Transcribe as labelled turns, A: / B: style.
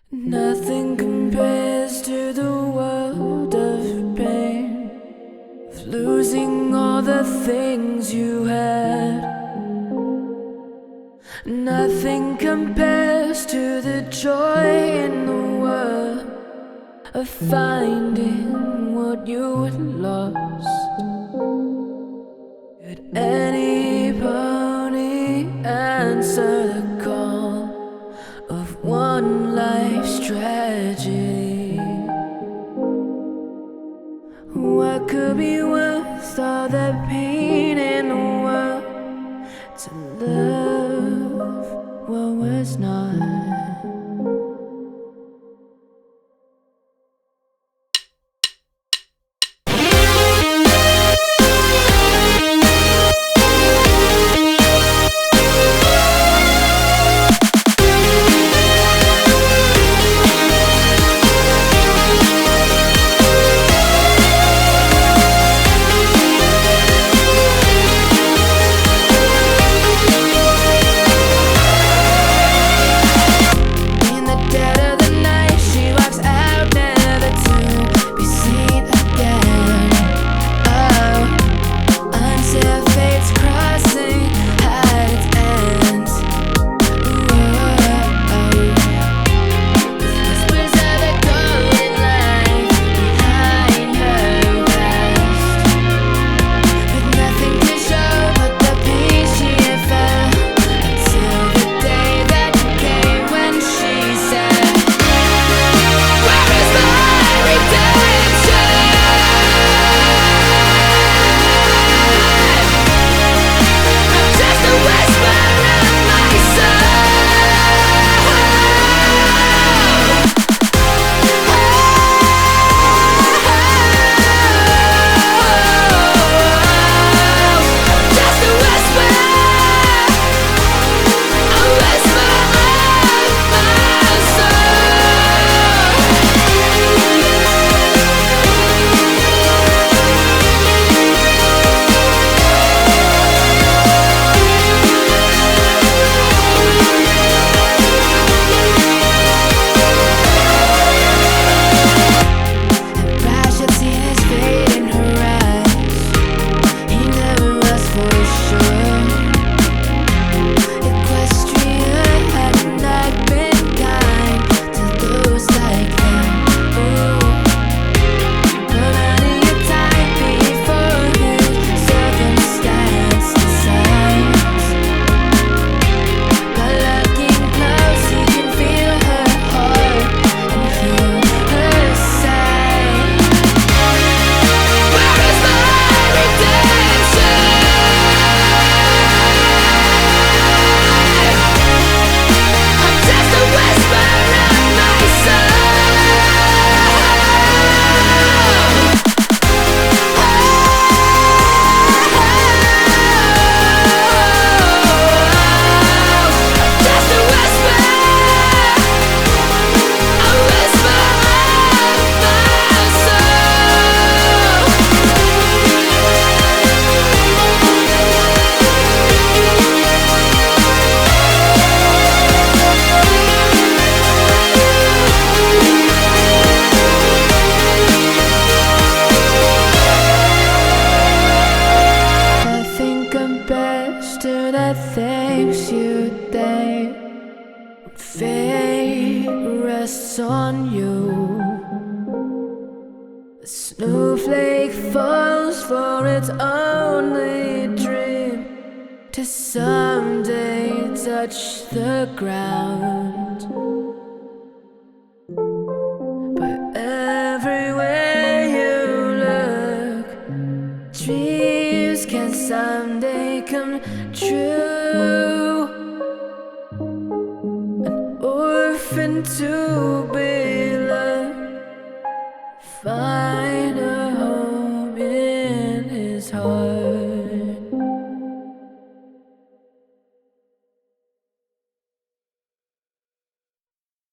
A: Nothing compares to the world of pain, of losing all the things you had. Nothing compares to the joy in the world of finding what you had lost. Could anybody answer the call of one life's tragedy? What could be worth all the pain in the world to love what was not? To the things you think fate rests on you. A snowflake falls for its only dream to someday touch the ground. But everywhere you look, dreams can someday come true. An orphan to be loved.